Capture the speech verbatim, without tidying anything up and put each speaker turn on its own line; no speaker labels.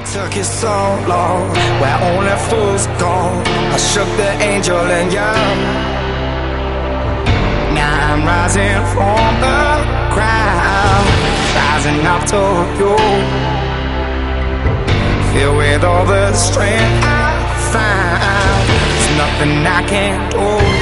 took you so long, where only fools go. I shook the angel in you. Now I'm rising from the crowd, rising up to you. Filled with all the strength I find, there's nothing I can't do.